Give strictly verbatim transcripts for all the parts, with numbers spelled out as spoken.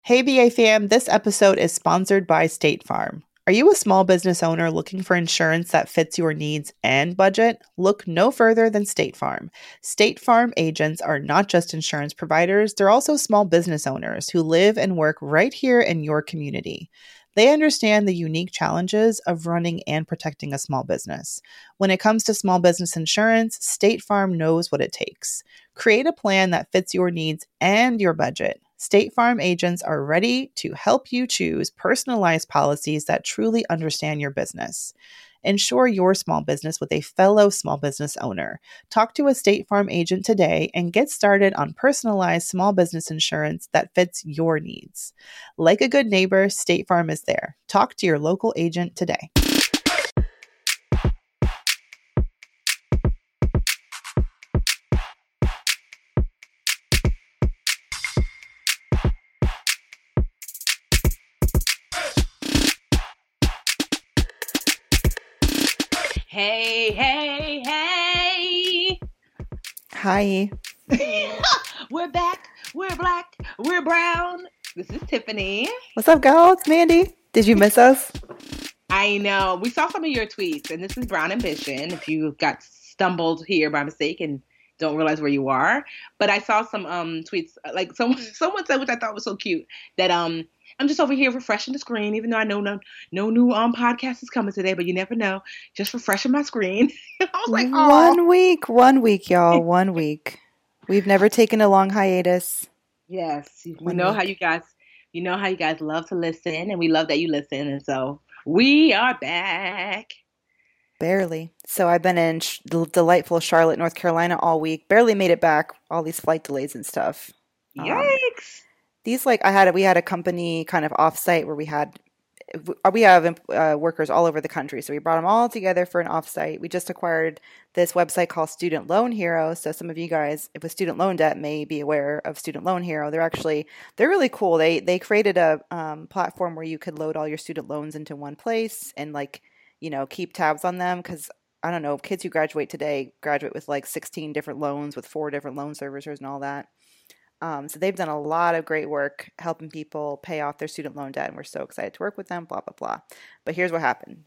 Hey, B A fam, this episode is sponsored by State Farm. Are you a small business owner looking for insurance that fits your needs and budget? Look no further than State Farm. State Farm agents are not just insurance providers, they're also small business owners who live and work right here in your community. They understand the unique challenges of running and protecting a small business. When it comes to small business insurance, State Farm knows what it takes. Create a plan that fits your needs and your budget. State Farm agents are ready to help you choose personalized policies that truly understand your business. Insure your small business with a fellow small business owner. Talk to a State Farm agent today and get started on personalized small business insurance that fits your needs. Like a good neighbor, State Farm is there. Talk to your local agent today. Hey, hey, hey. Hi. We're back. We're black. We're brown. This is Tiffany. What's up, girl? It's Mandy. Did you miss us? I know. We saw some of your tweets, and this is Brown Ambition. If you got stumbled here by mistake and don't realize where you are. But I saw some um tweets, like someone someone said, which I thought was so cute, that um I'm just over here refreshing the screen, even though I know no no new um podcast is coming today, but you never know. Just refreshing my screen. I was like, oh. One week, one week, y'all, one week. We've never taken a long hiatus. Yes, we One know week. how you guys, you know how you guys love to listen, and we love that you listen, and so we are back. Barely. So I've been in sh- the delightful Charlotte, North Carolina all week. Barely made it back. All these flight delays and stuff. Um, Yikes! these like I had a, we had a company kind of offsite where we had we have uh, workers all over the country, so we brought them all together for an offsite. We just acquired this website called Student Loan Hero. So some of you guys, if with student loan debt, may be aware of Student Loan Hero. They're actually they're really cool. They they created a um, platform where you could load all your student loans into one place and like you know keep tabs on them because. I don't know, kids who graduate today graduate with like sixteen different loans with four different loan servicers and all that. Um, so they've done a lot of great work helping people pay off their student loan debt, and we're so excited to work with them, blah, blah, blah. But here's what happened.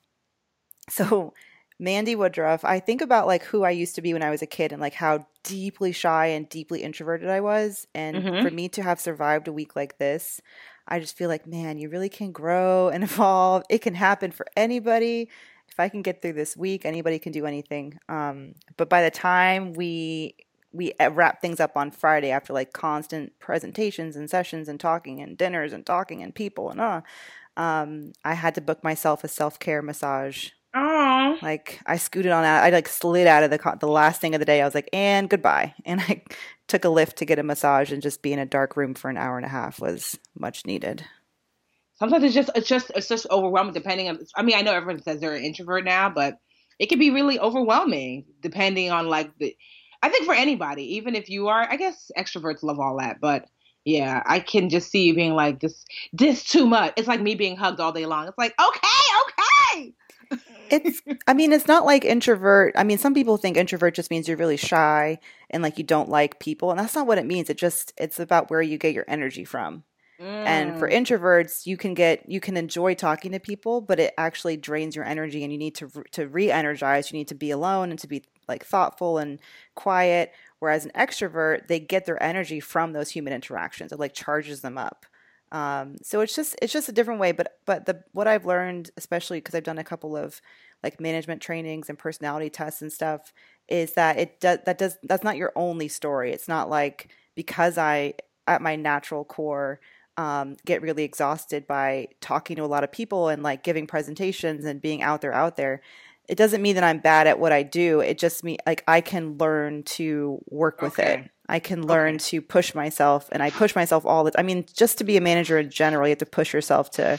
So Mandy Woodruff, I think about like who I used to be when I was a kid and like how deeply shy and deeply introverted I was. And Mm-hmm. for me to have survived a week like this, I just feel like, man, you really can grow and evolve. It can happen for anybody. If I can get through this week, anybody can do anything. Um, but by the time we we wrap things up on Friday after like constant presentations and sessions and talking and dinners and talking and people and uh, um, I had to book myself a self-care massage. Oh, Like I scooted on out. I like slid out of the co- the last thing of the day. I was like, and goodbye. And I took a lift to get a massage, and just be in a dark room for an hour and a half was much needed. sometimes it's just it's just it's just overwhelming. Depending on, I mean, I know everyone says they're an introvert now, but it can be really overwhelming depending on like the. I think for anybody, even if you are, I guess extroverts love all that, but yeah, I can just see you being like this, this too much. It's like me being hugged all day long. It's like, okay, okay. It's, I mean, it's not like introvert. I mean, some people think introvert just means you're really shy and like you don't like people. And that's not what it means. It just, it's about where you get your energy from. And for Mm. introverts, you can get, you can enjoy talking to people, but it actually drains your energy and you need to, to re-energize. You need to be alone and to be like thoughtful and quiet. Whereas an extrovert, they get their energy from those human interactions. It like charges them up. Um, so it's just it's just a different way. But but the what I've learned, especially because I've done a couple of like management trainings and personality tests and stuff, is that it does that does that's not your only story. It's not like because I at my natural core um, get really exhausted by talking to a lot of people and like giving presentations and being out there out there. It doesn't mean that I'm bad at what I do. It just means like I can learn to work with Okay. it. I can learn Okay. to push myself, and I push myself all the I mean, just to be a manager in general, you have to push yourself to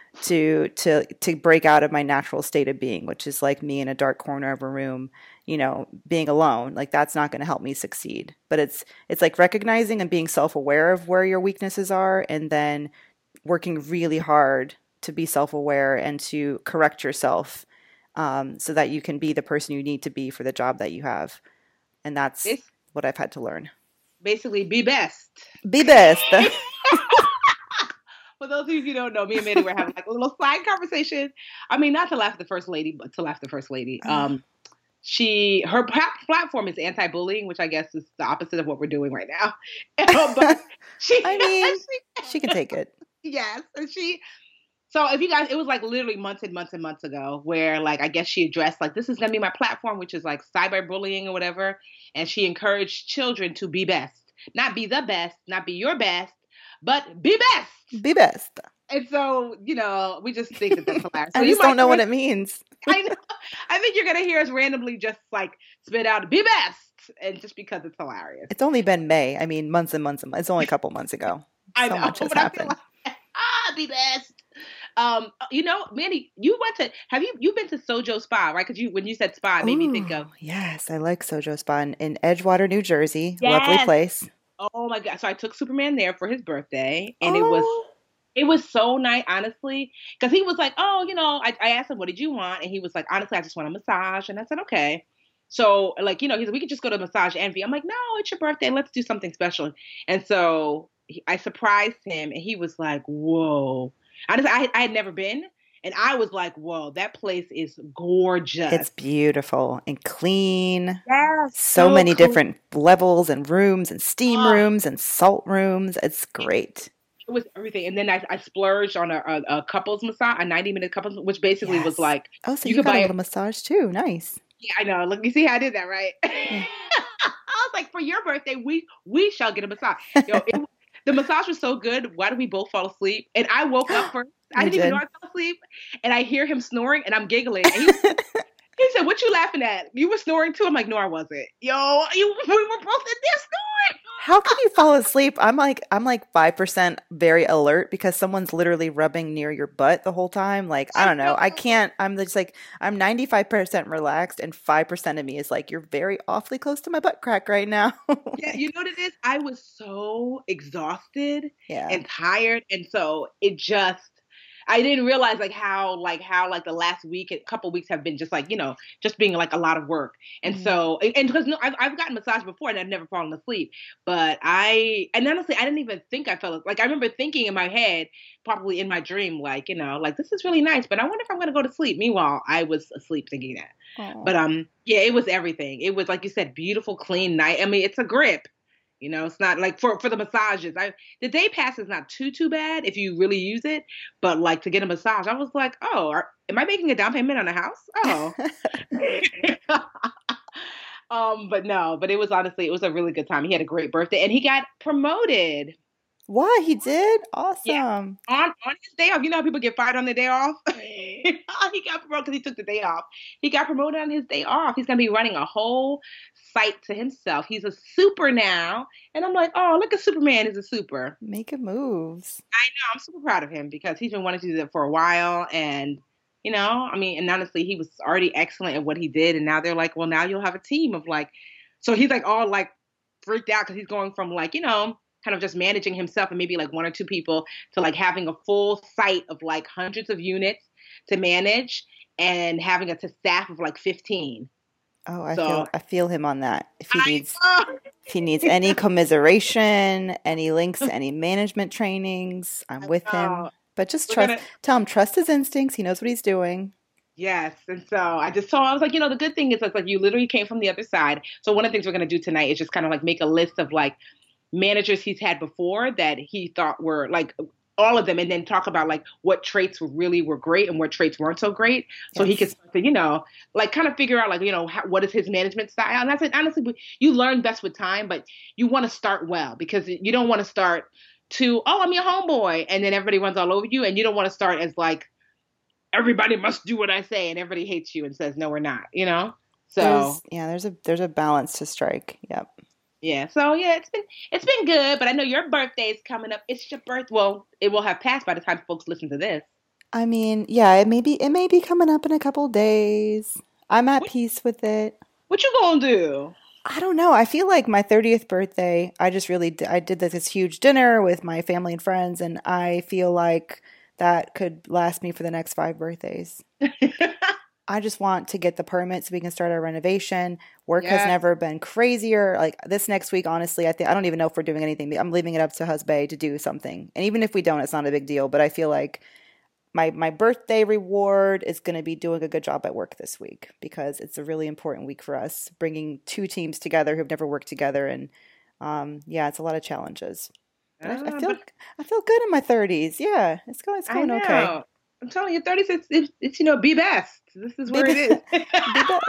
to to to break out of my natural state of being, which is like me in a dark corner of a room, you know, being alone. Like that's not going to help me succeed. But it's it's like recognizing and being self-aware of where your weaknesses are, and then working really hard to be self-aware and to correct yourself, um, so that you can be the person you need to be for the job that you have. And that's Bas- what I've had to learn. Basically, be best. Be best. for those of you who don't know, me and Mandy were having like a little side conversation. I mean, not to laugh at the first lady, but to laugh at the first lady. Um, she her platform is anti-bullying, which I guess is the opposite of what we're doing right now. But she, I mean, she, she can take it. Yes, and she. So if you guys, it was like literally months and months and months ago where like, I guess she addressed like, this is going to be my platform, which is like cyberbullying or whatever. And she encouraged children to be best, not be the best, not be your best, but be best. Be best. And so, you know, we just think that that's hilarious. I so just don't know what it means. I know. I think you're going to hear us randomly just like spit out, be best. And just because it's hilarious. It's only been May. I mean, months and months and months. It's only a couple months ago. I so know. much has but happened. I feel like, ah, be best. Um, you know, Mandy, you went to, have you, you've been to Sojo Spa, right? Because you, when you said spa, it made Ooh, me think of. Yes, I like Sojo Spa in, in Edgewater, New Jersey. Yes. Lovely place. Oh my God. So I took Superman there for his birthday and oh. it was, it was so nice, honestly. Because he was like, oh, you know, I, I asked him, what did you want? And he was like, honestly, I just want a massage. And I said, okay. So like, you know, he's like, we could just go to Massage Envy. I'm like, no, it's your birthday. Let's do something special. And so he, I surprised him and he was like, whoa. Honestly, I, I had never been. And I was like, whoa, that place is gorgeous. It's beautiful and clean. Yes. So, so many cool. different levels and rooms and steam oh. rooms and salt rooms. It's great. It was everything. And then I, I splurged on a, a, a couples massage, a ninety minute couples, which basically yes. was like. Oh, so you, you could got buy a little massage too. Nice. Yeah, I know. Look, you see how I did that, right? Yeah. I was like, for your birthday, we we shall get a massage. Yo, it, the massage was so good. Why did we both fall asleep? And I woke up first. I didn't did. even know I fell asleep. And I hear him snoring and I'm giggling. And he, he said, what you laughing at? You were snoring too? I'm like, no, I wasn't. Yo, you, we were both in there snoring. How can you fall asleep? I'm like, I'm like five percent very alert because someone's literally rubbing near your butt the whole time. Like, I don't know. I can't, I'm just like, I'm ninety-five percent relaxed and five percent of me is like, you're very awfully close to my butt crack right now. Yeah, you know what it is? I was so exhausted yeah. and tired. And so it just, I didn't realize like how, like how, like the last week, a couple weeks have been just like, you know, just being like a lot of work. And mm-hmm. so, and because no, I've, I've gotten massage before and I've never fallen asleep, but I, and honestly, I didn't even think I fell, like, I remember thinking in my head, probably in my dream, like, you know, like this is really nice, but I wonder if I'm going to go to sleep. Meanwhile, I was asleep thinking that, Aww. But, um, yeah, it was everything. It was, like you said, beautiful, clean night. I mean, it's a grip. You know, it's not like for, for the massages. I the day pass is not too, too bad if you really use it. But like to get a massage, I was like, oh, are, am I making a down payment on a house? Oh. um, but no, but it was honestly, it was a really good time. He had a great birthday and he got promoted. What? He did? Awesome. Yeah. On on his day off. You know how people get fired on their day off? He got promoted because he took the day off. He got promoted on his day off. He's going to be running a whole site to himself. He's a super now. And I'm like, oh, look at Superman is a super. Making moves. I know. I'm super proud of him because he's been wanting to do that for a while. And, you know, I mean, and honestly, he was already excellent at what he did. And now they're like, well, now you'll have a team of like, so he's like all like freaked out because he's going from like, you know, kind of just managing himself and maybe like one or two people to like having a full site of like hundreds of units to manage and having a to staff of like fifteen. Oh, I so, feel I feel him on that. If he I needs know. if he needs any commiseration, any links to any management trainings, I'm with him. But just We're trust gonna, tell him trust his instincts. He knows what he's doing. Yes. And so I just told him, I was like, you know, the good thing is it's like you literally came from the other side. So one of the things we're gonna do tonight is just kind of like make a list of like managers he's had before that he thought were like all of them, and then talk about like what traits really were great and what traits weren't so great. So yes. He could start to, you know, like kind of figure out like, you know, how, what is his management style. And I said, honestly, you learn best with time, but you want to start well because you don't want to start to, oh, I'm your homeboy. And then everybody runs all over you. And you don't want to start as like, everybody must do what I say. And everybody hates you and says, no, we're not, you know? So there's, yeah, there's a, there's a balance to strike. Yep. Yeah, so yeah, it's been it's been good, but I know your birthday is coming up. It's your birth. Well, it will have passed by the time folks listen to this. I mean, yeah, it may be it may be coming up in a couple days. I'm at what, peace with it. What you gonna do? I don't know. I feel like my thirtieth birthday, I just really I did this huge dinner with my family and friends, and I feel like that could last me for the next five birthdays. I just want to get the permit so we can start our renovation. Work Yes. has never been crazier. Like this next week, honestly, I think I don't even know if we're doing anything. I'm leaving it up to Husband to do something. And even if we don't, it's not a big deal. But I feel like my my birthday reward is going to be doing a good job at work this week because it's a really important week for us, bringing two teams together who've never worked together. And um, yeah, it's a lot of challenges. But I, I Ah, feel but I feel good in my thirties. Yeah, it's going it's I going okay. know. I'm telling you, thirties, it's, it's, it's, you know, be best. This is where Be it is. Be best.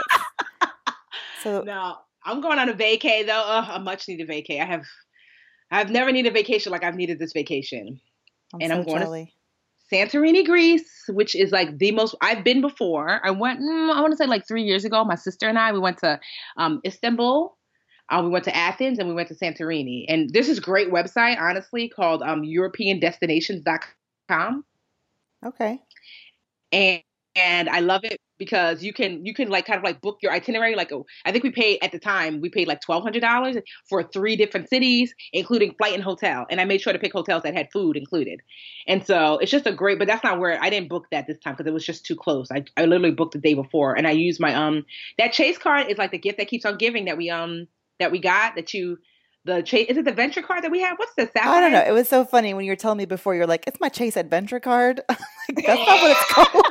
So No, I'm going on a vacay though. Ugh, a much needed vacay. I have, I've never needed vacation like I've needed this vacation. I'm And so I'm going jelly. to Santorini, Greece, which is like the most I've been before. I went, mm, I want to say like three years ago. My sister and I, we went to um, Istanbul. Uh, we went to Athens and we went to Santorini. And there's this great website, honestly, called um, European Destinations dot com. Okay. and and I love it because you can you can like kind of like book your itinerary. Like oh, I think we paid at the time we paid like twelve hundred dollars for three different cities, including flight and hotel. And I made sure to pick hotels that had food included. And so it's just a great. But that's not where I didn't book that this time because it was just too close. I I literally booked the day before, and I used my um that Chase card is like the gift that keeps on giving that we um that we got that you. The Chase is it the Venture card that we have? What's the Sapphire? I don't know. It was so funny when you were telling me before. You're like, "It's my Chase Adventure card." I'm like, that's not what it's called.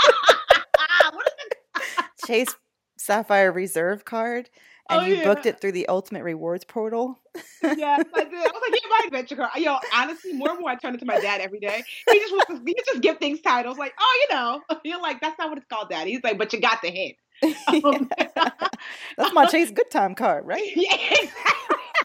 What is it? Chase Sapphire Reserve card, and Oh, you yeah. booked it through the Ultimate Rewards portal. Yes, I did. I was like, "Get my adventure card." Yo, honestly, more and more I turn it to my dad every day. He just wants to, he just give things titles like, "Oh, you know." You're like, "That's not what it's called, Dad." He's like, "But you got the hint." Um, That's my Chase Good Time card, right? Yeah, exactly.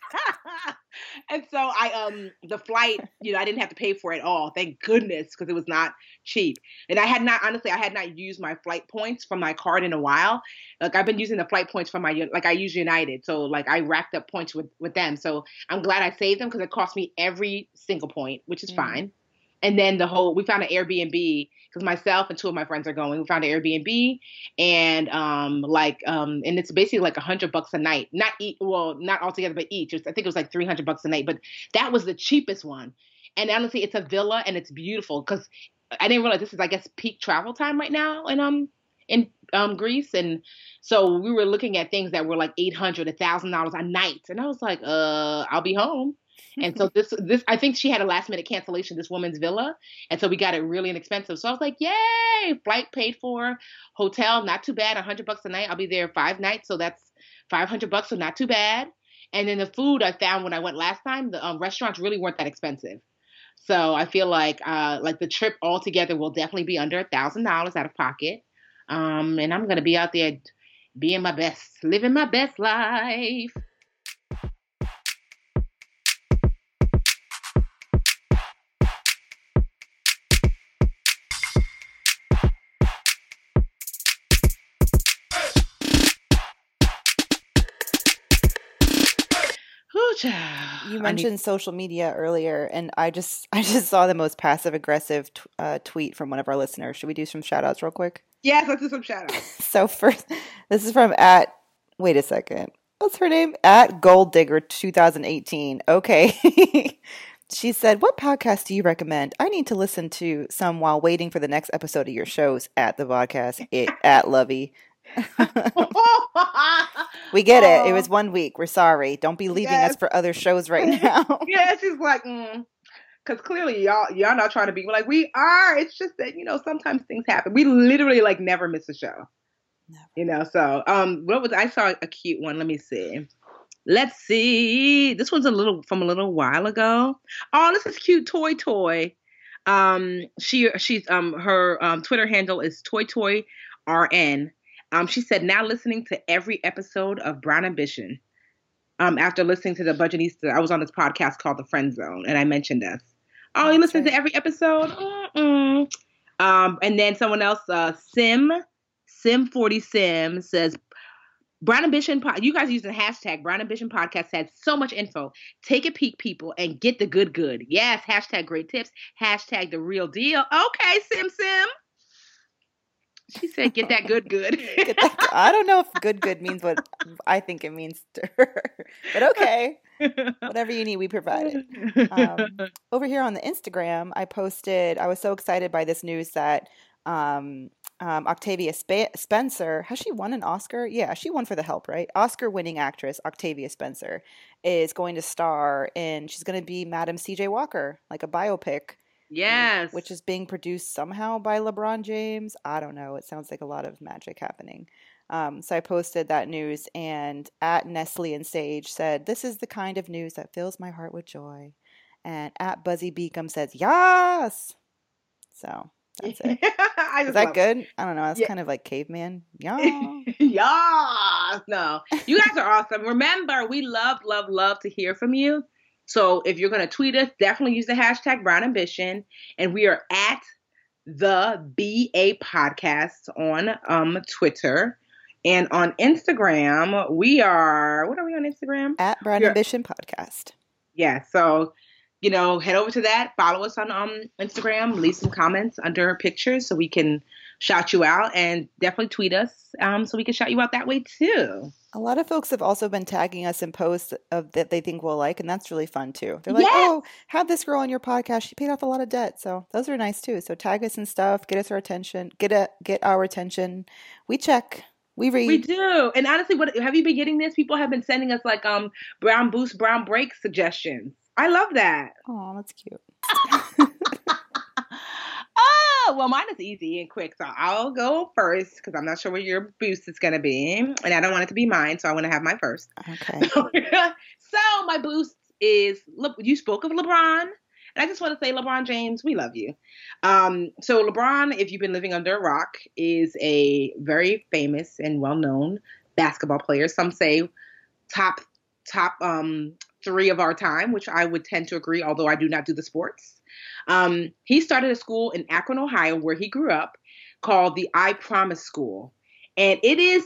And so I um the flight, you know, I didn't have to pay for it all. Thank goodness, because it was not cheap. And I had not honestly, I had not used my flight points from my card in a while. Like I've been using the flight points from my like I use United, so like I racked up points with with them. So I'm glad I saved them because it cost me every single point, which is Mm. fine. And then the whole, we found an Airbnb because myself and two of my friends are going. We found an Airbnb and um like um and it's basically like a hundred bucks a night. Not eat well, not altogether, but each. It was, I think it was like three hundred bucks a night. But that was the cheapest one. And honestly, it's a villa and it's beautiful because I didn't realize this is I guess peak travel time right now in um in um Greece. And so we were looking at things that were like eight hundred, a thousand dollars a night, and I was like, uh, I'll be home. And so this, this, I think she had a last minute cancellation, this woman's villa. And so we got it really inexpensive. So I was like, yay, flight paid for, hotel, not too bad, a hundred bucks a night. I'll be there five nights. So that's five hundred bucks. So not too bad. And then the food I found when I went last time, the um, restaurants really weren't that expensive. So I feel like, uh, like the trip altogether will definitely be under a thousand dollars out of pocket. Um, and I'm going to be out there being my best, living my best life. You You mentioned social media earlier, and I just I just saw the most passive aggressive t- uh, tweet from one of our listeners. Should we do some shout outs real quick? Yes, let's do some shout outs. So first, this is from at wait a second, what's her name? At Gold Digger twenty eighteen. Okay. She said, "What podcast do you recommend? I need to listen to some while waiting for the next episode of your shows." At the podcast, it, at Lovey. We get it. It was one week. We're sorry. Don't be leaving Yes. us for other shows right now. Yeah, she's like, mm. Because clearly y'all y'all not trying to be like we are. It's just that, you know, sometimes things happen. We literally like never miss a show. Never. You know, so um what was I saw a cute one. Let me see. Let's see. This one's a little from a little while ago. Oh, this is cute. Toy Toy. Um she she's um her um Twitter handle is Toy Toy R N. Um she said, now listening to every episode of Brown Ambition. Um after listening to the Budgetista, I was on this podcast called The Friend Zone and I mentioned us. Oh, you That's listen right. to every episode? Mm-mm. Um, and then someone else, uh, Sim, Sim forty Sim says, Brown Ambition, po- you guys use the hashtag Brown Ambition Podcast has so much info. Take a peek, people, and get the good good. Yes, hashtag great tips, hashtag the real deal. Okay, Sim Sim. She said, get that good good. Get that- I don't know if good good means what I think it means to her, but okay. Whatever you need, we provide it. Um, over here on the Instagram, I posted, I was so excited by this news that Um, um, Octavia Spe- Spencer, has she won an Oscar? Yeah, she won for The Help, right? Oscar-winning actress Octavia Spencer is going to star in, she's going to be Madam C J Walker, like a biopic, Yes. which is being produced somehow by LeBron James. I don't know. It sounds like a lot of magic happening. Um, so I posted that news, and at Nestle and Sage said, "This is the kind of news that fills my heart with joy." And at Buzzy Beacom says, "Yes." So that's it. I Is just that love good? I don't know. That's Yeah. kind of like caveman. Yeah. it. Yeah. No, you guys are awesome. Remember, we love, love, love to hear from you. So if you're going to tweet us, definitely use the hashtag Brown Ambition. And we are at the B A Podcast on um, Twitter. And on Instagram, we are, what are we on Instagram? At Brown We're- Ambition Podcast. Yeah, so, you know, head over to that. Follow us on um, Instagram. Leave some comments under pictures so we can shout you out. And definitely tweet us um, so we can shout you out that way, too. A lot of folks have also been tagging us in posts of that they think we'll like, and that's really fun, too. They're like, Yes! oh, have this girl on your podcast. She paid off a lot of debt. So those are nice, too. So tag us and stuff. Get us our attention. Get a, get our attention. We check. We read. We do. And honestly, what have you been getting this? People have been sending us like um brown boost, brown break suggestions. I love that. Oh, that's cute. Oh, well, mine is easy and quick. So I'll go first because I'm not sure what your boost is going to be. And I don't want it to be mine. So I want to have mine first. Okay. So my boost is, you spoke of LeBron. And I just want to say, LeBron James, we love you. Um, so LeBron, if you've been living under a rock, is a very famous and well-known basketball player. Some say top top um, three of our time, which I would tend to agree, although I do not do the sports. Um, he started a school in Akron, Ohio, where he grew up, called the I Promise School. And it is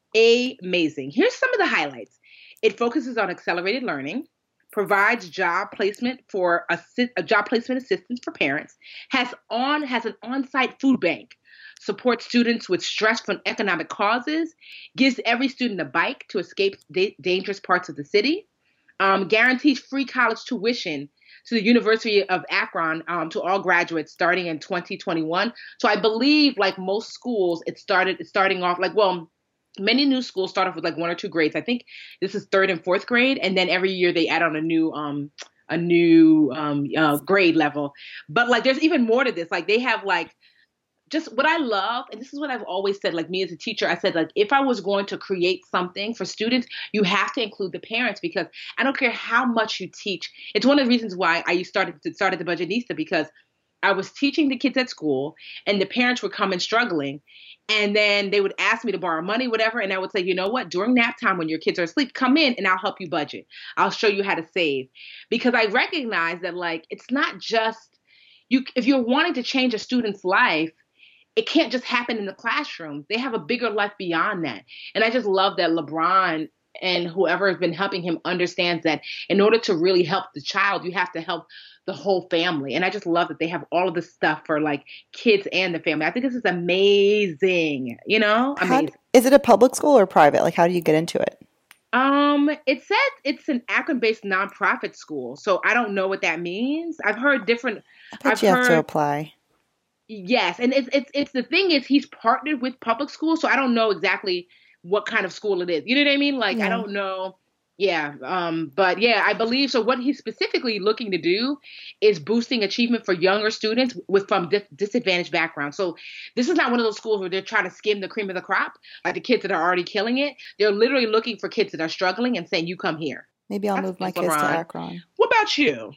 amazing. Here's some of the highlights. It focuses on accelerated learning, provides job placement for assist, a job placement assistance for parents, has on has an on-site food bank, supports students with stress from economic causes, gives every student a bike to escape da- dangerous parts of the city, um, guarantees free college tuition to the University of Akron um, to all graduates starting in twenty twenty-one. So I believe, like most schools, it started it's starting off like well. Many new schools start off with like one or two grades. I think this is third and fourth grade, and then every year they add on a new um a new um uh, grade level. But like, there's even more to this. Like, they have like just what I love, and this is what I've always said. Like, me as a teacher, I said, like, if I was going to create something for students, you have to include the parents, because I don't care how much you teach. It's one of the reasons why I started to started the Budgetnista, because I was teaching the kids at school, and the parents would come in struggling. And then they would ask me to borrow money, whatever. And I would say, you know what, during nap time when your kids are asleep, come in and I'll help you budget. I'll show you how to save. Because I recognize that, like, it's not just you. If you're wanting to change a student's life, it can't just happen in the classroom. They have a bigger life beyond that. And I just love that LeBron and whoever has been helping him understands that in order to really help the child, you have to help the whole family. And I just love that they have all of this stuff for like kids and the family. I think this is amazing, you know? Amazing. How, is it a public school or private? Like, how do you get into it? Um, it says it's an Akron-based nonprofit school. So I don't know what that means. I've heard different. I bet I've you heard, have to apply. Yes. And it's, it's, it's the thing is he's partnered with public schools. So I don't know exactly what kind of school it is. You know what I mean? Like, Yeah. I don't know. Yeah. Um, but yeah, I believe so. What he's specifically looking to do is boosting achievement for younger students with from dis- disadvantaged backgrounds. So this is not one of those schools where they're trying to skim the cream of the crop, like the kids that are already killing it. They're literally looking for kids that are struggling and saying, you come here. Maybe I'll That's move my good, kids to LeBron. Akron. What about you?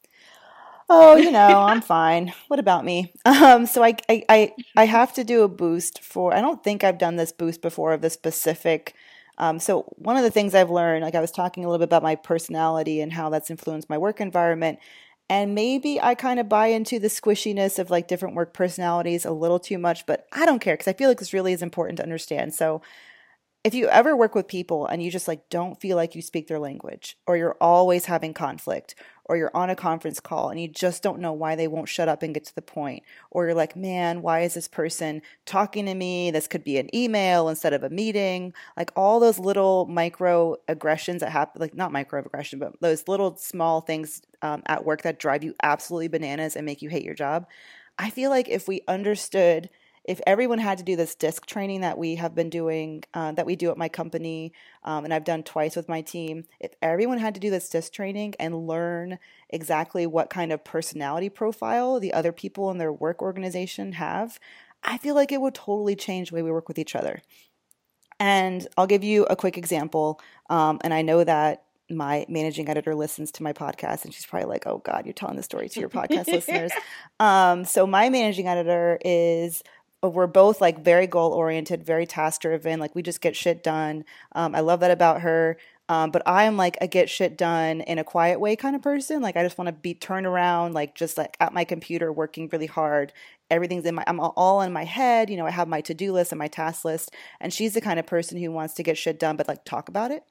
Oh, you know, I'm fine. What about me? Um, so I, I, I, I have to do a boost for, I don't think I've done this boost before of the specific. Um, so one of the things I've learned, like I was talking a little bit about my personality and how that's influenced my work environment. And maybe I kind of buy into the squishiness of like different work personalities a little too much, but I don't care because I feel like this really is important to understand. So if you ever work with people and you just like don't feel like you speak their language, or you're always having conflict, or you're on a conference call and you just don't know why they won't shut up and get to the point, or you're like, man, why is this person talking to me? This could be an email instead of a meeting. Like all those little microaggressions that happen, like not microaggression, but those little small things um, at work that drive you absolutely bananas and make you hate your job. I feel like if we understood if everyone had to do this DISC training that we have been doing, uh, that we do at my company, um, and I've done twice with my team, if everyone had to do this DISC training and learn exactly what kind of personality profile the other people in their work organization have, I feel like it would totally change the way we work with each other. And I'll give you a quick example. Um, and I know that my managing editor listens to my podcast, and she's probably like, oh God, you're telling the story to your podcast listeners. Um, so my managing editor is, we're both like very goal oriented, very task driven. Like we just get shit done. Um, I love that about her. Um, but I am like a get shit done in a quiet way kind of person. Like I just want to be turned around, like just like at my computer working really hard. Everything's in my, I'm all in my head. You know, I have my to-do list and my task list. And she's the kind of person who wants to get shit done, but like talk about it.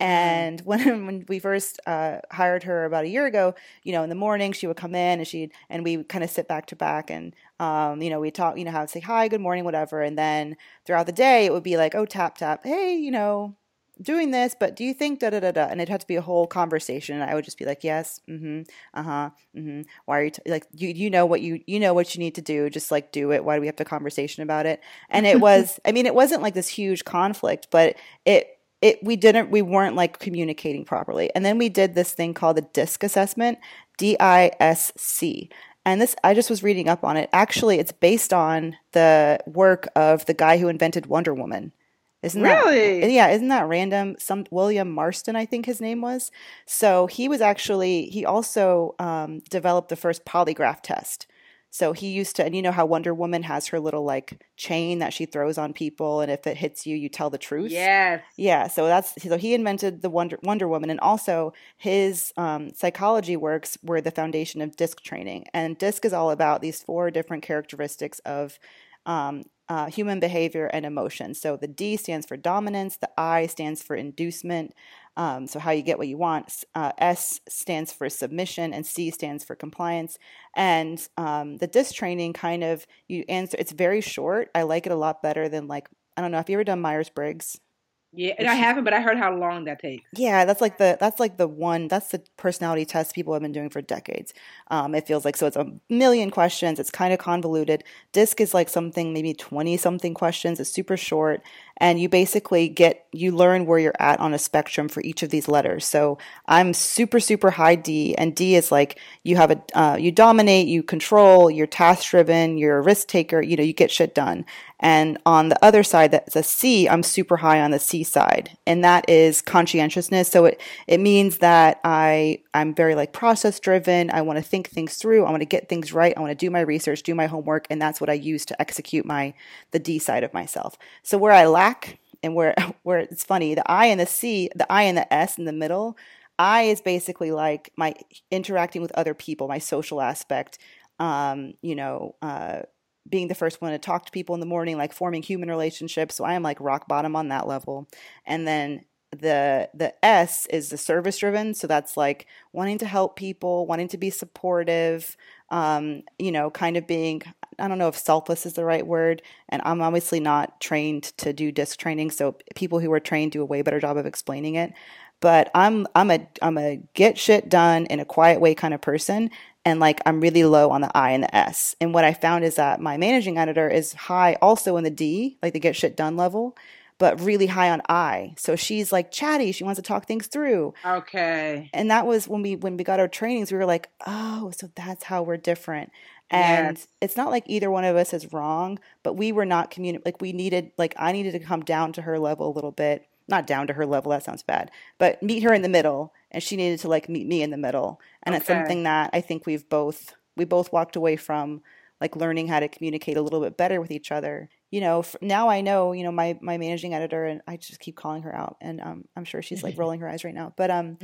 And when when we first uh, hired her about a year ago, you know, in the morning she would come in and she'd, and we kind of sit back to back and, um, you know, we talk, you know, how to say hi, good morning, whatever. And then throughout the day, it would be like, oh, tap, tap. Hey, you know, doing this, but do you think da da da da? And it'd have to be a whole conversation. And I would just be like, yes, mm-hmm, uh-huh, mm-hmm. Why are you, t-? like, you you know what you, you know what you need to do, just like do it. Why do we have to conversation about it? And it was, I mean, it wasn't like this huge conflict, but it, it, we didn't, we weren't like communicating properly. And then we did this thing called the DISC assessment, D I S C. And this, I just was reading up on it. Actually, it's based on the work of the guy who invented Wonder Woman. Isn't really? That, yeah, isn't that random? Some William Marston, I think his name was. So he was actually, he also um, developed the first polygraph test. So he used to, and you know how Wonder Woman has her little like chain that she throws on people, and if it hits you, you tell the truth. Yes. Yeah. So that's, so he invented the Wonder Wonder Woman, and also his um, psychology works were the foundation of DISC training. And DISC is all about these four different characteristics of um, Uh, human behavior and emotion. So the D stands for dominance, the I stands for inducement, um, so how you get what you want. Uh, S stands for submission, and C stands for compliance. And um, the DISC training kind of, you answer, it's very short. I like it a lot better than like, I don't know, have you ever done Myers-Briggs? Yeah, and I haven't, but I heard how long that takes. Yeah, that's like the that's like the one that's the personality test people have been doing for decades. Um, it feels like, so it's a million questions. It's kind of convoluted. DISC is like something maybe twenty something questions. It's super short, and you basically get you learn where you're at on a spectrum for each of these letters. So I'm super super high D, and D is like you have a uh, you dominate, you control, you're task driven, you're a risk taker. You know, you get shit done. And on the other side, that's a C, I'm super high on the C side. And that is conscientiousness. So it, it means that I, I'm very like process driven. I want to think things through. I want to get things right. I want to do my research, do my homework. And that's what I use to execute my, the D side of myself. So where I lack and where, where it's funny, the I and the C, the I and the S in the middle, I is basically like my interacting with other people, my social aspect, um, you know, uh, being the first one to talk to people in the morning, like forming human relationships. So I am like rock bottom on that level. And then the the S is the service driven. So that's like wanting to help people, wanting to be supportive, um, you know, kind of being, I don't know if selfless is the right word. And I'm obviously not trained to do DISC training. So people who are trained do a way better job of explaining it. But I'm I'm a I'm a get shit done in a quiet way kind of person. And like I'm really low on the I and the S. And what I found is that my managing editor is high also in the D, like the get shit done level, but really high on I. So she's like chatty. She wants to talk things through. Okay. And that was when we when we got our trainings, we were like, oh, so that's how we're different. And Yes. it's not like either one of us is wrong, but we were not communi- like we needed, like I needed to come down to her level a little bit. Not down to her level, that sounds bad, but meet her in the middle, and she needed to like meet me in the middle. And it's Okay. something that I think we've both, we both walked away from, like learning how to communicate a little bit better with each other. You know, f- now I know, you know, my, my managing editor, and I just keep calling her out, and um, I'm sure she's like rolling her eyes right now, but um,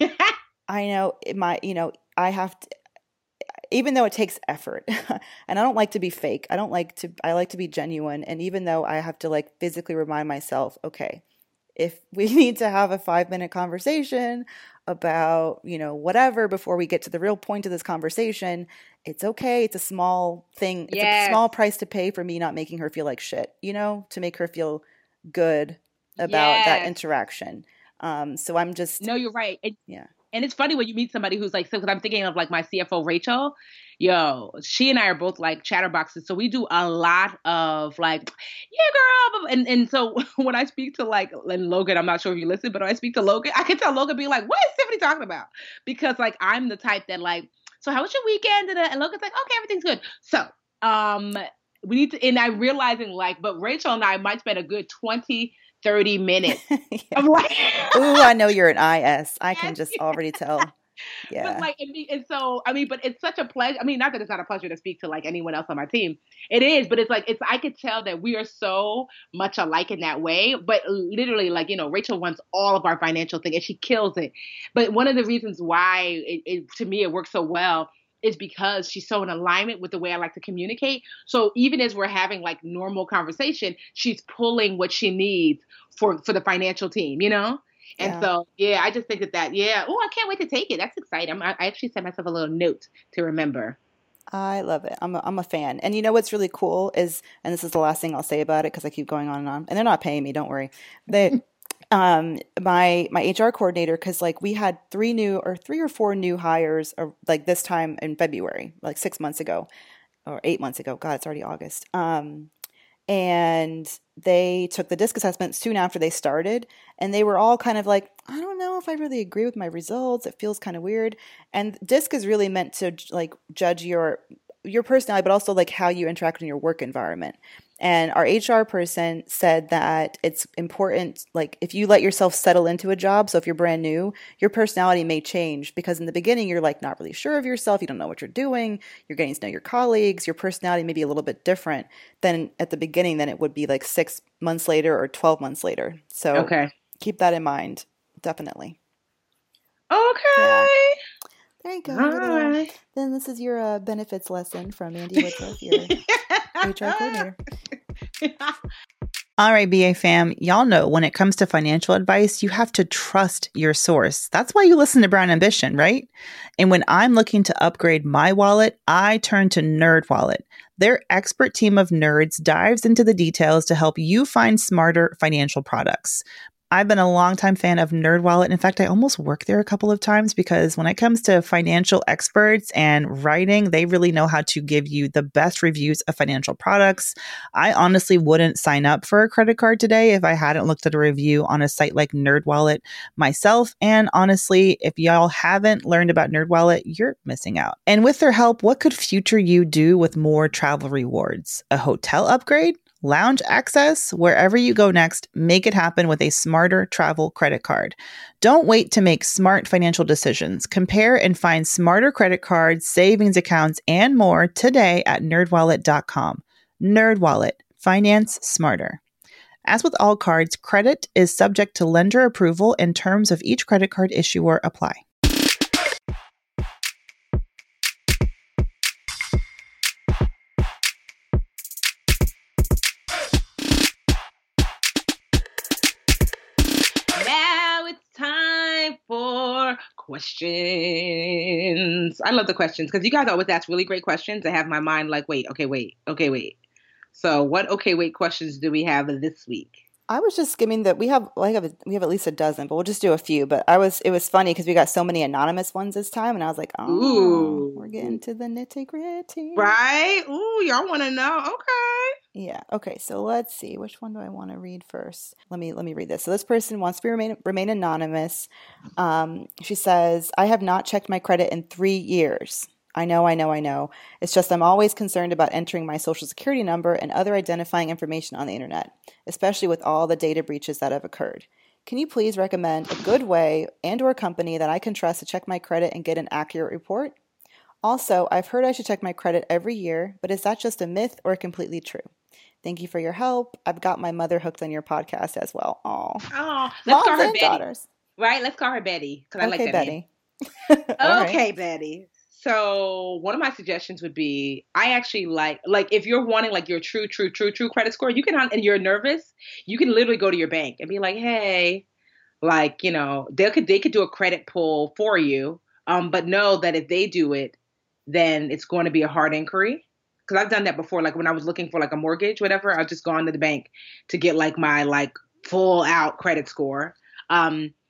I know it my, you know, I have to, even though it takes effort, and I don't like to be fake. I don't like to, I like to be genuine. And even though I have to like physically remind myself, okay, if we need to have a five minute conversation about, you know, whatever before we get to the real point of this conversation, it's okay. It's a small thing. It's Yes. a small price to pay for me not making her feel like shit, you know, to make her feel good about that Yes. interaction. Um, so I'm just, No, you're right. And, yeah. And it's funny when you meet somebody who's like, so because I'm thinking of like my C F O, Rachel. Yo, she and I are both like chatterboxes. So we do a lot of like, yeah, girl. And and so when I speak to like, and Logan, I'm not sure if you listen, but when I speak to Logan, I can tell Logan being like, what is Tiffany talking about? Because like, I'm the type that like, so how was your weekend? And, and Logan's like, okay, everything's good. So um, we need to, and I'm realizing like, but Rachel and I might spend a good twenty, thirty minutes. Yeah. I'm like, ooh, I know you're an I S. I can just already tell. Yeah. But like, and, and so, I mean, but it's such a pleasure. I mean, not that it's not a pleasure to speak to like anyone else on my team. It is, but it's like, it's, I could tell that we are so much alike in that way. But literally, like, you know, Rachel runs all of our financial thing and she kills it. But one of the reasons why it, it to me, it works so well is because she's so in alignment with the way I like to communicate. So even as we're having like normal conversation, she's pulling what she needs for, for the financial team, you know? And yeah. so, yeah, I just think that that, yeah. Oh, I can't wait to take it. That's exciting. I'm, I actually sent myself a little note to remember. I love it. I'm a, I'm a fan. And you know what's really cool is, and this is the last thing I'll say about it because I keep going on and on. And they're not paying me, don't worry. They, um, my my H R coordinator, because like we had three new or three or four new hires, or like this time in February, like six months ago, or eight months ago. God, it's already August. Um, and they took the DISC assessment soon after they started, and they were all kind of like, I don't know if I really agree with my results. It feels kind of weird. And DISC is really meant to like judge your your personality, but also like how you interact in your work environment. And our H R person said that it's important, like if you let yourself settle into a job, so if you're brand new, your personality may change because in the beginning, you're like not really sure of yourself. You don't know what you're doing. You're getting to know your colleagues. Your personality may be a little bit different than at the beginning than it would be like six months later or twelve months later. So okay. Keep that in mind. Definitely. Okay. Yeah. There you go. All right. Then this is your uh, benefits lesson from Andy Woodruff, your H R coordinator. All right, B A fam, y'all know when it comes to financial advice, you have to trust your source. That's why you listen to Brown Ambition, right? And when I'm looking to upgrade my wallet, I turn to NerdWallet. Their expert team of nerds dives into the details to help you find smarter financial products. I've been a longtime fan of NerdWallet. In fact, I almost worked there a couple of times because when it comes to financial experts and writing, they really know how to give you the best reviews of financial products. I honestly wouldn't sign up for a credit card today if I hadn't looked at a review on a site like NerdWallet myself. And honestly, if y'all haven't learned about NerdWallet, you're missing out. And with their help, what could future you do with more travel rewards? A hotel upgrade? Lounge access? Wherever you go next, make it happen with a smarter travel credit card. Don't wait to make smart financial decisions. Compare and find smarter credit cards, savings accounts, and more today at nerd wallet dot com. NerdWallet. Finance smarter. As with all cards, credit is subject to lender approval and terms of each credit card issuer apply. For questions. I love the questions because you guys always ask really great questions. I have my mind like, wait, okay, wait, okay, wait. So what okay, wait questions do we have this week? I was just skimming that we have like we have at least a dozen, but we'll just do a few. But I was it was funny because we got so many anonymous ones this time, and I was like, oh, Ooh. We're getting to the nitty gritty, right? Ooh, y'all want to know? Okay. Yeah. Okay. So let's see. Which one do I want to read first? Let me let me read this. So this person wants to remain remain anonymous. Um, she says, I have not checked my credit in three years. I know, I know, I know. It's just I'm always concerned about entering my social security number and other identifying information on the internet, especially with all the data breaches that have occurred. Can you please recommend a good way and or a company that I can trust to check my credit and get an accurate report? Also, I've heard I should check my credit every year, but is that just a myth or completely true? Thank you for your help. I've got my mother hooked on your podcast as well. Aww. Oh, let's call her Betty. Daughters. Right? Let's call her Betty. Because I okay, like that Betty. Okay, right. Betty. So one of my suggestions would be, I actually like, like if you're wanting like your true, true, true, true credit score, you can, and you're nervous, you can literally go to your bank and be like, hey, like, you know, they could, they could do a credit pull for you. Um, but know that if they do it, then it's going to be a hard inquiry. Cause I've done that before. Like when I was looking for like a mortgage, whatever, I've just gone to the bank to get like my like full out credit score. Um,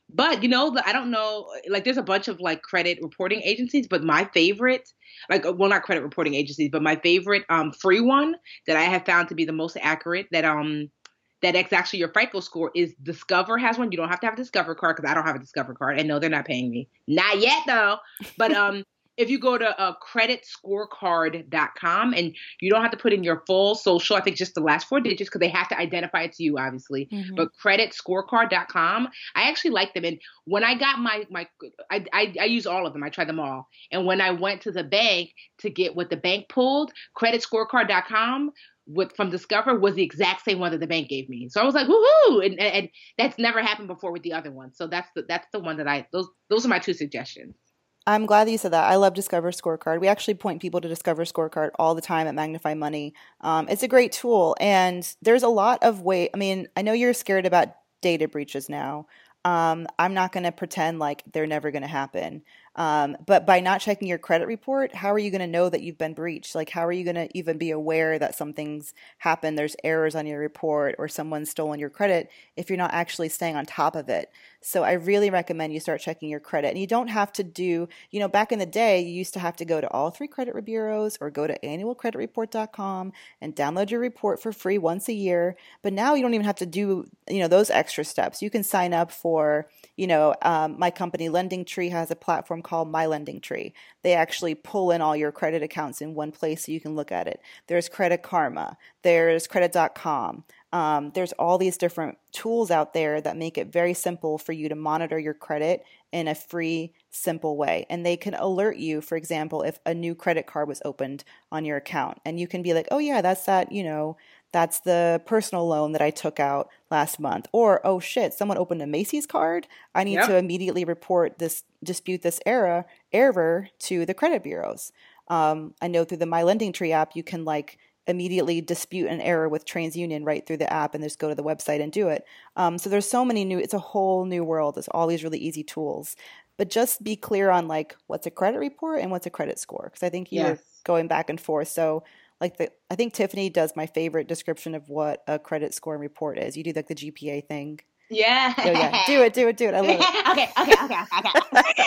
But you know, the, I don't know, like there's a bunch of like credit reporting agencies, but my favorite, like well, not credit reporting agencies, but my favorite um free one that I have found to be the most accurate that um that it's actually your FICO score is Discover has one. You don't have to have a Discover card because I don't have a Discover card. And no, they're not paying me. Not yet though. But um if you go to uh, credit scorecard dot com and you don't have to put in your full social, I think just the last four digits because they have to identify it to you, obviously. Mm-hmm. But credit scorecard dot com, I actually like them. And when I got my, my I, I, I use all of them. I tried them all. And when I went to the bank to get what the bank pulled, credit scorecard dot com with from Discover was the exact same one that the bank gave me. So I was like, woohoo! And, and, and that's never happened before with the other one. So that's the that's the one that I those those are my two suggestions. I'm glad that you said that. I love Discover Scorecard. We actually point people to Discover Scorecard all the time at Magnify Money. Um, it's a great tool, and there's a lot of way. I mean, I know you're scared about data breaches now. Um, I'm not going to pretend like they're never going to happen. Um, but by not checking your credit report, how are you going to know that you've been breached? Like, how are you going to even be aware that something's happened, there's errors on your report, or someone's stolen your credit if you're not actually staying on top of it? So I really recommend you start checking your credit. And you don't have to do, you know, back in the day, you used to have to go to all three credit bureaus or go to annual credit report dot com and download your report for free once a year. But now you don't even have to do, you know, those extra steps. You can sign up for, you know, um, my company LendingTree has a platform called My LendingTree. They actually pull in all your credit accounts in one place so you can look at it. There's Credit Karma. There's credit dot com. Um, there's all these different tools out there that make it very simple for you to monitor your credit in a free, simple way. And they can alert you, for example, if a new credit card was opened on your account. And you can be like, oh yeah, that's that, you know, that's the personal loan that I took out last month. Or, oh shit, someone opened a Macy's card. I need yep. to immediately report this, dispute this error, error to the credit bureaus. Um, I know through the My LendingTree app, you can like immediately dispute an error with TransUnion right through the app and just go to the website and do it. Um, so there's so many new, it's a whole new world. There's all these really easy tools. But just be clear on like what's a credit report and what's a credit score. Because I think you're yes. going back and forth. So like the, I think Tiffany does my favorite description of what a credit score and report is. You do like the G P A thing. Yeah. So, yeah. Do it, do it, do it. I love it. okay, okay, okay, okay.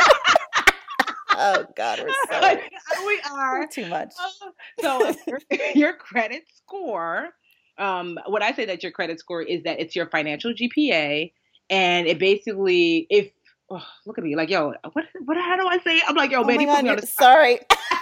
Oh God, we're so we are we're too much. Uh, so your, your credit score, um, what I say that your credit score is that it's your financial G P A, and it basically, if oh, look at me, like yo, what, what, how do I say it? I'm like yo, oh man, my you God, put me on the sorry.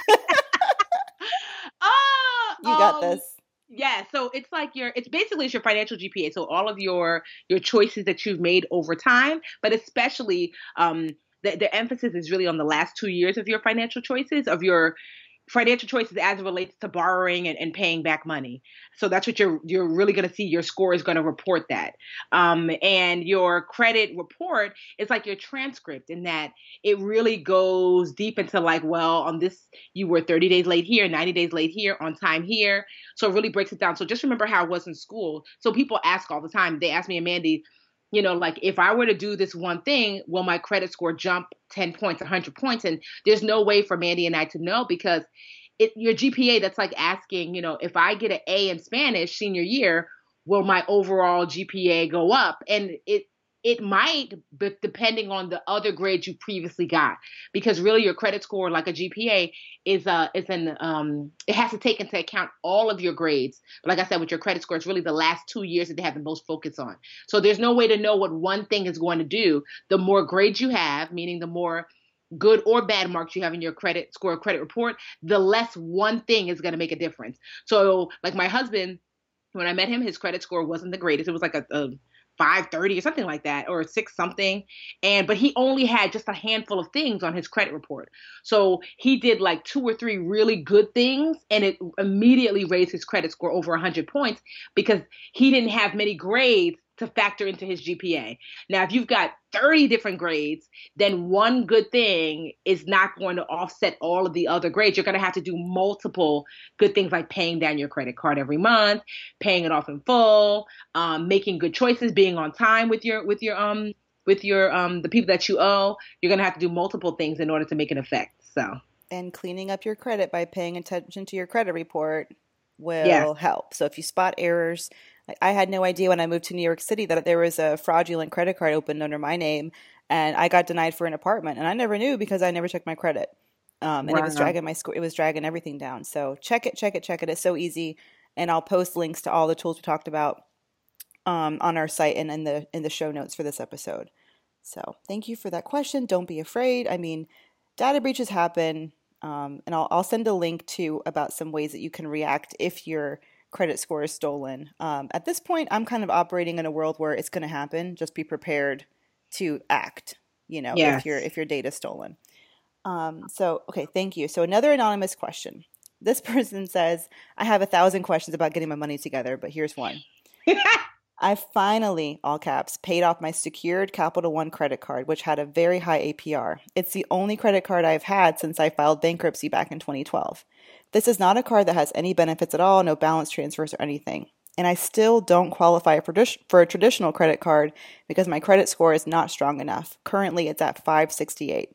oh, you got um, this. Yeah, so it's like your, it's basically it's your financial G P A. So all of your your choices that you've made over time, but especially um. The, the emphasis is really on the last two years of your financial choices, of your financial choices as it relates to borrowing and, and paying back money. So that's what you're you're really going to see. Your score is going to report that. Um, and your credit report is like your transcript in that it really goes deep into like, well, on this, you were thirty days late here, ninety days late here, on time here. So it really breaks it down. So just remember how it was in school. So people ask all the time. They ask me and Mandy, you know, like if I were to do this one thing, will my credit score jump ten points, one hundred points? And there's no way for Mandy and I to know because it, your G P A, that's like asking, you know, if I get an A in Spanish senior year, will my overall G P A go up? And it it might, but depending on the other grades you previously got, because really your credit score, like a G P A, is uh is an um it has to take into account all of your grades. But like I said, with your credit score, it's really the last two years that they have the most focus on. So there's no way to know what one thing is going to do. The more grades you have, meaning the more good or bad marks you have in your credit score, credit report, the less one thing is going to make a difference. So like my husband, when I met him, his credit score wasn't the greatest. It was like a, a five thirty or something like that, or six something. And, but he only had just a handful of things on his credit report. So he did like two or three really good things and it immediately raised his credit score over one hundred points because he didn't have many grades to factor into his G P A. Now, if you've got thirty different grades, then one good thing is not going to offset all of the other grades. You're going to have to do multiple good things like paying down your credit card every month, paying it off in full, um, making good choices, being on time with your with your um with your um the people that you owe. You're going to have to do multiple things in order to make an effect. So, and cleaning up your credit by paying attention to your credit report. will yes. help. So if you spot errors, like I had no idea when I moved to New York City that there was a fraudulent credit card opened under my name, and I got denied for an apartment, and I never knew because I never checked my credit. Um, and wow. it was dragging my score. It was dragging everything down. So check it, check it, check it. It's so easy. And I'll post links to all the tools we talked about um, on our site and in the in the show notes for this episode. So thank you for that question. Don't be afraid. I mean, data breaches happen. Um, and I'll, I'll send a link to about some ways that you can react if your credit score is stolen. Um, at this point, I'm kind of operating in a world where it's going to happen. Just be prepared to act, you know, yes. if your if your data is stolen. Um, so, okay, thank you. So another anonymous question. This person says, I have a thousand questions about getting my money together, but here's one. I finally, all caps, paid off my secured Capital One credit card, which had a very high A P R. It's the only credit card I've had since I filed bankruptcy back in twenty twelve. This is not a card that has any benefits at all, no balance transfers or anything. And I still don't qualify for a traditional credit card because my credit score is not strong enough. Currently, it's at five sixty-eight.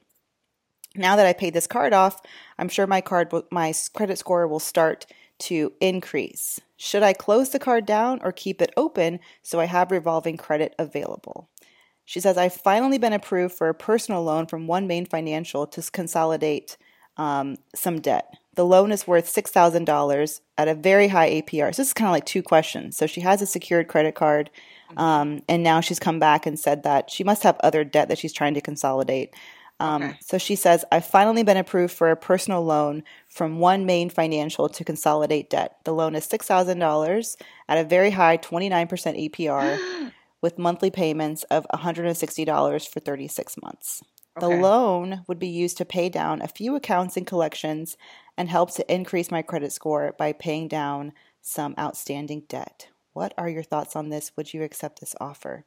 Now that I paid this card off, I'm sure my card, my credit score will start to increase. Should I close the card down or keep it open so I have revolving credit available? She says, I've finally been approved for a personal loan from OneMain Financial to consolidate um, some debt. The loan is worth six thousand dollars at a very high A P R. So this is kind of like two questions. So she has a secured credit card, um, and now she's come back and said that she must have other debt that she's trying to consolidate. Um, okay. So she says, I've finally been approved for a personal loan from OneMain Financial to consolidate debt. The loan is six thousand dollars at a very high twenty-nine percent A P R with monthly payments of one hundred sixty dollars for thirty-six months. Okay. The loan would be used to pay down a few accounts and collections and help to increase my credit score by paying down some outstanding debt. What are your thoughts on this? Would you accept this offer?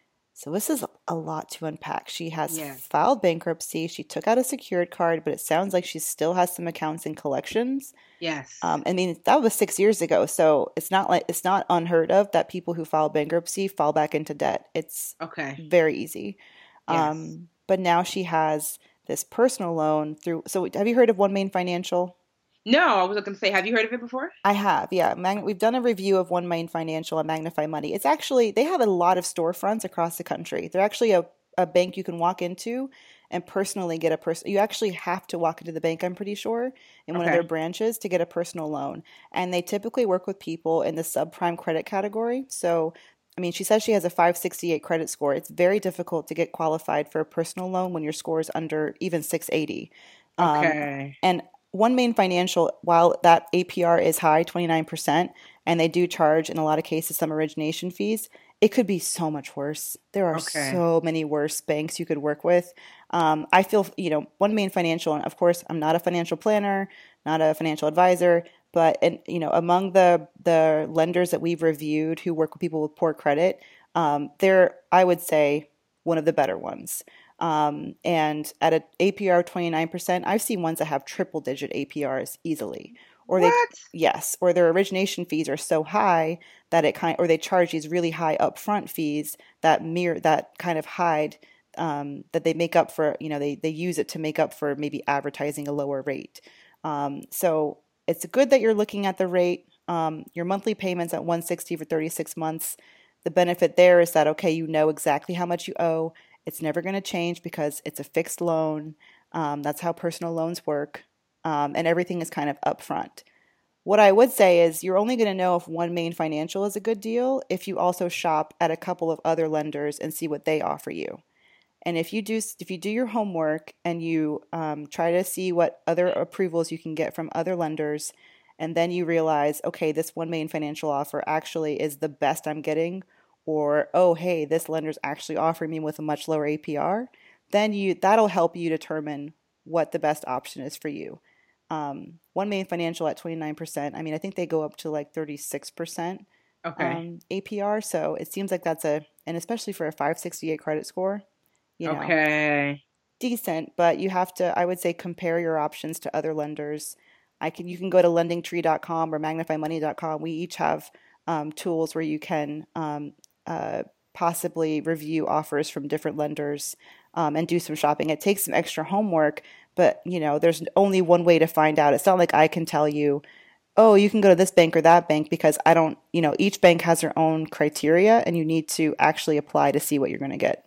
So this is a lot to unpack. She has yeah. filed bankruptcy. She took out a secured card, but it sounds like she still has some accounts and collections. Yes. Um, I mean, that was six years ago. So it's not like it's not unheard of that people who file bankruptcy fall back into debt. It's okay. very easy. Yes. Um, but now she has this personal loan through. So have you heard of OneMain Financial? No, I was going to say, have you heard of it before? I have, yeah. Mag- we've done a review of OneMain Financial and Magnify Money. It's actually, they have a lot of storefronts across the country. They're actually a, a bank you can walk into and personally get a person. You actually have to walk into the bank, I'm pretty sure, in one okay. of their branches to get a personal loan. And they typically work with people in the subprime credit category. So, I mean, she says she has a five sixty-eight credit score. It's very difficult to get qualified for a personal loan when your score is under even six eighty. Okay. Um, and OneMain Financial, while that A P R is high, twenty-nine percent, and they do charge in a lot of cases some origination fees, it could be so much worse. There are okay. so many worse banks you could work with. Um, I feel, you know, OneMain Financial, and of course, I'm not a financial planner, not a financial advisor, but, and you know, among the the lenders that we've reviewed who work with people with poor credit, um, they're, I would say, one of the better ones. Um, and at an A P R of twenty-nine percent, I've seen ones that have triple digit A P Rs easily. Or what? they, yes, or their origination fees are so high that it kind, or they charge these really high upfront fees that mirror, that kind of hide, um, that they make up for, you know, they, they use it to make up for maybe advertising a lower rate. Um, so it's good that you're looking at the rate. Um, your monthly payments at one hundred sixty for thirty-six months. The benefit there is that, okay, you know exactly how much you owe. It's never going to change because it's a fixed loan. Um, that's how personal loans work. Um, and everything is kind of upfront. What I would say is you're only going to know if OneMain Financial is a good deal if you also shop at a couple of other lenders and see what they offer you. And if you do, if you do your homework and you um, try to see what other approvals you can get from other lenders, and then you realize, okay, this OneMain Financial offer actually is the best I'm getting, or, oh, hey, this lender's actually offering me with a much lower A P R, then you that'll help you determine what the best option is for you. Um, OneMain Financial at twenty-nine percent, I mean, I think they go up to like thirty-six percent okay. um, A P R, so it seems like that's a, and especially for a five sixty-eight credit score, you know, okay. decent, but you have to, I would say, compare your options to other lenders. I can, you can go to lending tree dot com or magnify money dot com. We each have um, tools where you can um, Uh, possibly review offers from different lenders um, and do some shopping. It takes some extra homework, but you know, there's only one way to find out. It's not like I can tell you, oh, you can go to this bank or that bank, because I don't, you know, each bank has their own criteria and you need to actually apply to see what you're going to get.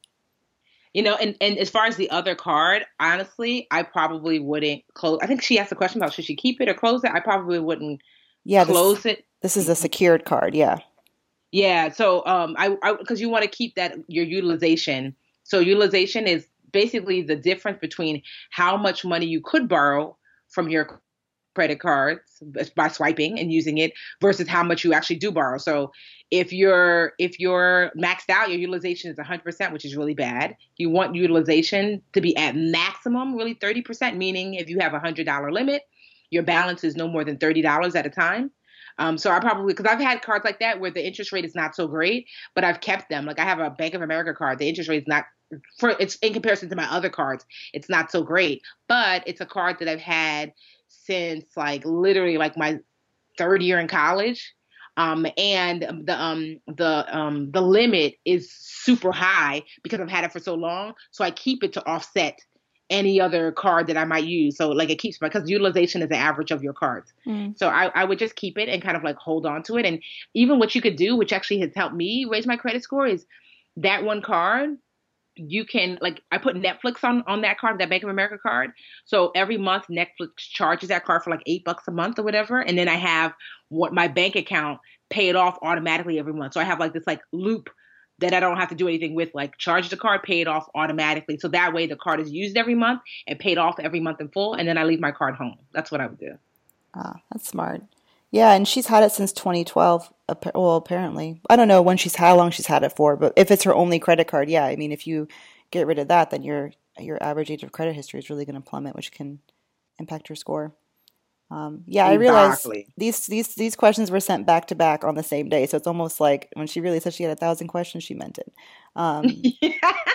You know, and, and as far as the other card, honestly, I probably wouldn't close. I think she asked the question about should she keep it or close it. I probably wouldn't yeah, close this, it. This is a secured card. Yeah. Yeah. So um, I, I, because you want to keep that, your utilization. So utilization is basically the difference between how much money you could borrow from your credit cards by swiping and using it versus how much you actually do borrow. So if you're if you're maxed out, your utilization is one hundred percent, which is really bad. You want utilization to be at maximum, really thirty percent, meaning if you have a one hundred dollars limit, your balance is no more than thirty dollars at a time. Um, so I probably, because I've had cards like that where the interest rate is not so great, but I've kept them. Like I have a Bank of America card. The interest rate is not, for it's in comparison to my other cards, it's not so great. But it's a card that I've had since like literally like my third year in college. Um, and the um the um the limit is super high because I've had it for so long. So I keep it to offset any other card that I might use. So like it keeps my, because utilization is the average of your cards. Mm. So I, I would just keep it and kind of like hold on to it. And even what you could do, which actually has helped me raise my credit score, is that one card. You can, like, I put Netflix on, on that card, that Bank of America card. So every month Netflix charges that card for like eight bucks a month or whatever. And then I have what my bank account pay it off automatically every month. So I have like this like loop that I don't have to do anything with, like charge the card, pay it off automatically. So that way the card is used every month and paid off every month in full. And then I leave my card home. That's what I would do. Ah, that's smart. Yeah, and she's had it since twenty twelve. Well, apparently. I don't know when she's how long she's had it for, but if it's her only credit card, yeah. I mean, if you get rid of that, then your your average age of credit history is really going to plummet, which can impact your score. Um, yeah, exactly. I realized these these these questions were sent back to back on the same day, so it's almost like when she really said she had a thousand questions, she meant it. Um, yeah.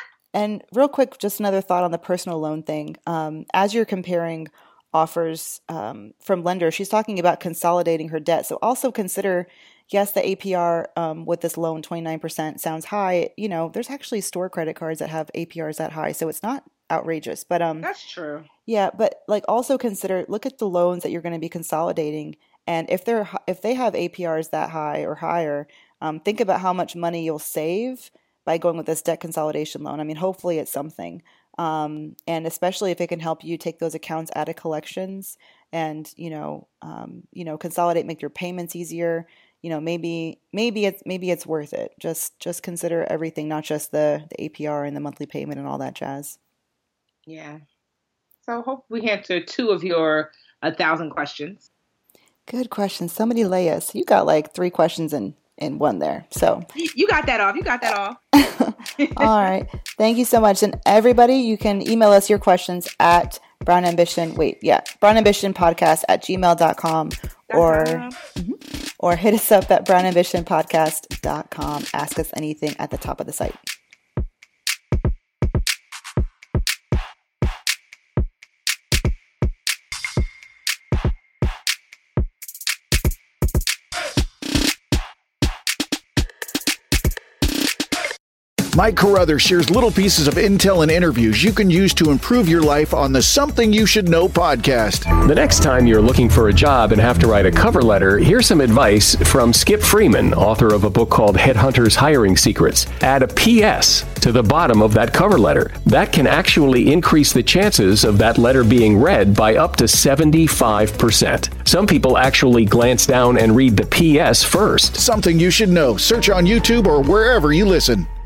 And real quick, just another thought on the personal loan thing. Um, as you're comparing offers um, from lenders, she's talking about consolidating her debt. So also consider, yes, the A P R um, with this loan, twenty-nine percent sounds high. You know, there's actually store credit cards that have A P Rs that high, so it's not outrageous. But um, that's true. Yeah, but like also consider, look at the loans that you're going to be consolidating, and if they're if they have A P Rs that high or higher, um, think about how much money you'll save by going with this debt consolidation loan. I mean, hopefully it's something. Um, and especially if it can help you take those accounts out of collections and, you know, um, you know, consolidate, make your payments easier, you know, maybe, maybe it's, maybe it's worth it. Just, just consider everything, not just the, the A P R and the monthly payment and all that jazz. Yeah. So hope we answered two of your a thousand questions. Good question. Somebody lay us. You got like three questions in, in one there. So you got that off. You got that off. All right. Thank you so much. And everybody, you can email us your questions at Brown Ambition. Wait, yeah. Brown Ambition Podcast at gmail dot com or, mm-hmm, or hit us up at brown ambition podcast dot com. Ask us anything at the top of the site. Mike Carruthers shares little pieces of intel and interviews you can use to improve your life on the Something You Should Know podcast. The next time you're looking for a job and have to write a cover letter, here's some advice from Skip Freeman, author of a book called Headhunters Hiring Secrets. Add a P S to the bottom of that cover letter. That can actually increase the chances of that letter being read by up to seventy-five percent. Some people actually glance down and read the P S first. Something You Should Know. Search on YouTube or wherever you listen.